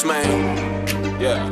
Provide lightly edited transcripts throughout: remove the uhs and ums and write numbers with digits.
Juice Man, yeah.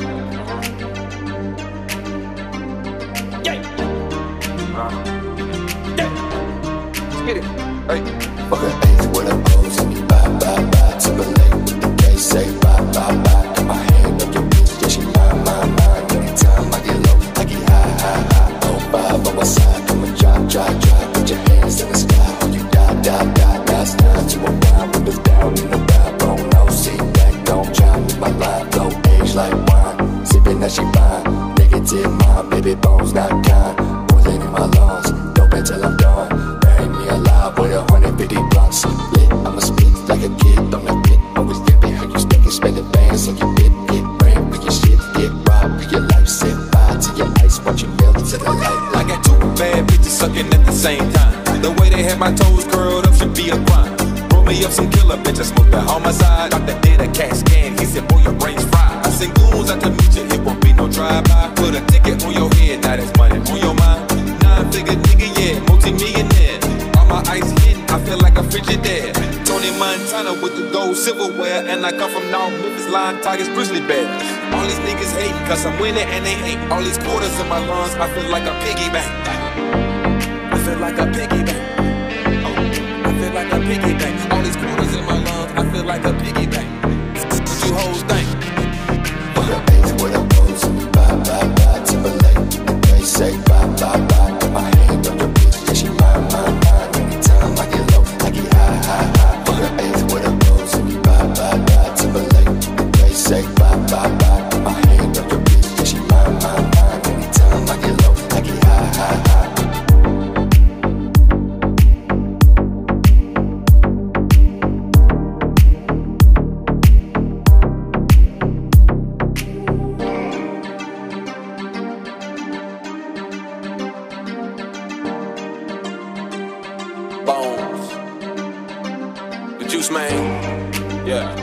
Let's get it. Hey. Fuck an eighth with a O's and you bye, bye, bye. Timberlake with the K, say bye, bye, bye. Got my hand on your bitch, yeah, she mine, mine, mine. Anytime I get low, I get high, high, high. Oh, five on my side, come and drop, drop, drop. Put your hands in the sky, oh, you die, die, die. Now it's time to unwind, whip it down in the backbone. No, sit back, don't try with my line. Blow age like wine, sipping that she fine. Negative mind, baby bones not kind. Poison in my lungs, dope until I'm done. Bury me alive with 150 blunts. Lit, I'ma speak like a kid on the pit. Always dipping how you stick and spend the bands on your bit. Get brain for your shit, get robbed for your life. Set fire to your ice, watch you melt to the light. I got two bad bitches sucking at the same time. The way they have my toes curled up should be a crime. Roll me up some killer bitch, I smoke the homicide. Dr. did a CAT scan, he said, boy, your brain's fried. I send goons out to meet you, it won't be no drive-by. Put a ticket on your head, now that's money on your mind. 9-figure nigga, yeah, multi-millionaire. All my ice hitting, I feel like a Frigidaire. Tony Montana with the gold silverware. And I come from North Memphis, Lion, Tigers, Grizzly Bears. All these niggas hate, cause I'm winning and they hate. All these quarters in my lungs, I feel like a piggy bank. I feel like a piggy bank. Oh, I feel like a piggy bank. All these quarters in my lungs, I feel like a piggy bank. What you hoes think? Fuck an eighth with a O's and you bye, bye, bye. Timberlake with the K, say bye, bye, bye. Got my hand on your bitch, yeah, she mine, mine, mine. Anytime I get low, I get high, high, high. Fuck an eighth with a O's and you bye, bye, bye. Timberlake with the K, say bye, bye, bye. Got my hand on your bitch, yeah, she mine, mine, mine. Anytime I get low, I get high, high, high. Bones, the Juice Man, yeah.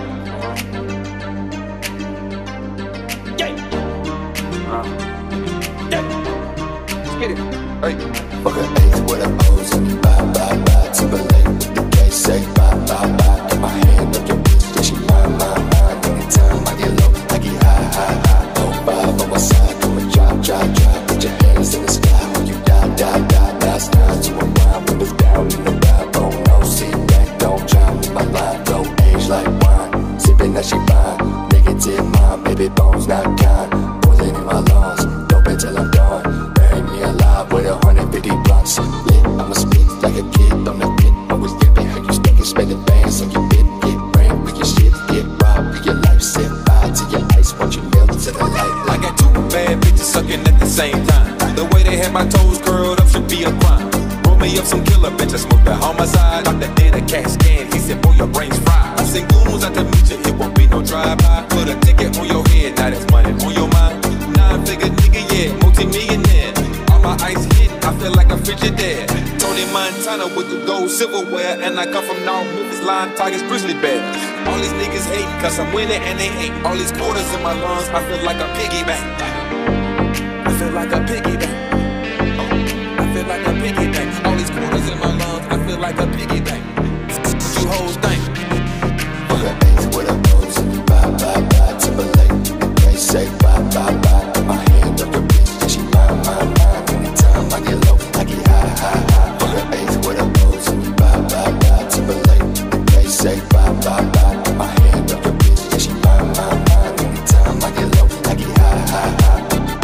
Let's get it. Hey. Fuck an eighth with a O's and you bye, bye, bye. Timberlake with the K, say bye, bye, bye. Got my hand on your bitch, yeah, she mine, mine, mine. Anytime I get low, I get high, high, high. Oh, five on my side, come and drop, drop, drop. Put your hands in the sky when you die, die, die. Now it's time to unwind, whip it down in the backbone. No, sit back, don't try with my line. Blow age like wine, sipping that she fine. Negative mind, baby bones not kind. Poison in my lungs, dope until I'm done. Bury me alive with 150 blunts. Lit, I'ma speak like a kid on the pit. Always dipping how you stick and spend the bands on your bit. Get brain for your shit, get robbed for your life. Set fire to your ice, watch you melt to the light. I got two bad bitches sucking at the same time. The way they have my toes curled up should be a crime. Roll me up some killer bitch, I smoke the homicide. Dr. did a CAT scan, he said, boy, your brain's fried. I send goons out to meet you, it won't be no drive-by. Put a ticket on your head, now that's money on your mind. 9-figure nigga, yeah, multi-millionaire. All my ice hitting, I feel like a Frigidaire. Tony Montana with the gold silverware. And I come from North Memphis, Lion, Tigers, Grizzly Bears. All these niggas hate, cause I'm winning and they hate. All these quarters in my lungs, I feel like a piggy bank. I feel like a piggy bank. Oh, I feel like a piggy bank. All these quarters in my lungs, I feel like a piggy bank. What you hoes think? Fuck an eighth with a O's and you bye, bye, bye. Timberlake with the K, say bye, bye, bye. Got my hand on your bitch, yeah, she mine, mine, mine. Anytime I get low, I get high, high, high. Fuck an eighth with a O's and you bye, bye, bye. Timberlake with the K, say bye, bye, bye. Got my hand on your bitch, yeah, she mine, mine, mine. Anytime I get low, I get high, high, high.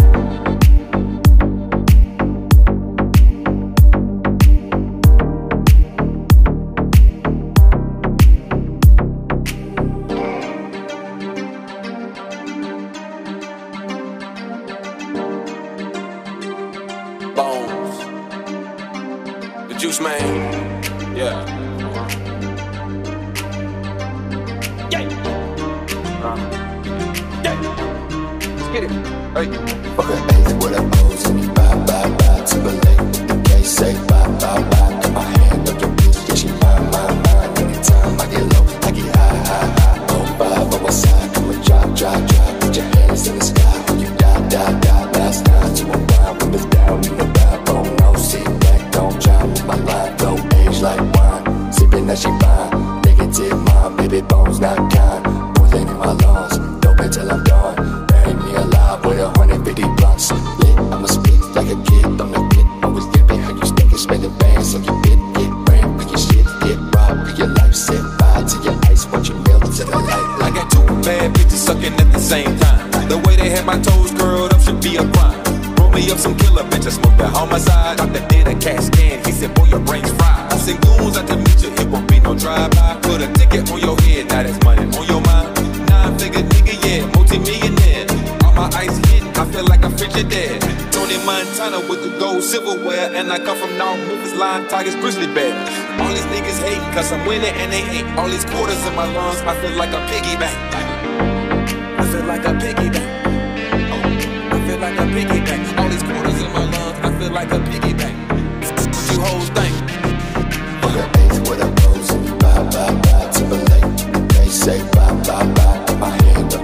Bones, the Juice Man, yeah. Let's get it. Hey. Fuck an eighth with a O's and you bye, bye, bye. Timberlake with the K, say bye, bye, bye. Got my hand on your bitch, yeah, she mine, mine, mine. Anytime I get low, I get high, high, high. Oh, five on my side, come and drop, drop, drop. Put your hands in the sky when you die, die, die. Now it's time to unwind, whip it down in the backbone. No, sit back, don't try with my line. Blow age like wine, sipping that she fine. Negative mind, baby bones not kind. Poison in my lungs, dope until up some killer bitch, I smoked that homicide. Doctor did a CAT scan, he said, boy, your brain's fried. I sent goons out to meet you, it won't be no drive-by. Put a ticket on your head, now that's money on your mind. 9-figure nigga, yeah, multi-millionaire. All my ice hit, I feel like I'm Frigidaire. Tony Montana with the gold silverware. And I come from North Memphis, Lion, Tigers, Grizzly Bear. All these niggas hating, cause I'm winning and they hate. All these quarters in my lungs, I feel like a piggy bank. I feel like a piggy bank. I feel like a piggy bank. All these quarters in my lungs, I feel like a piggy bank. What you hoes think? With an ace, with a rose, bye, bye, bye, Timberlake. They say bye, bye, bye, my hand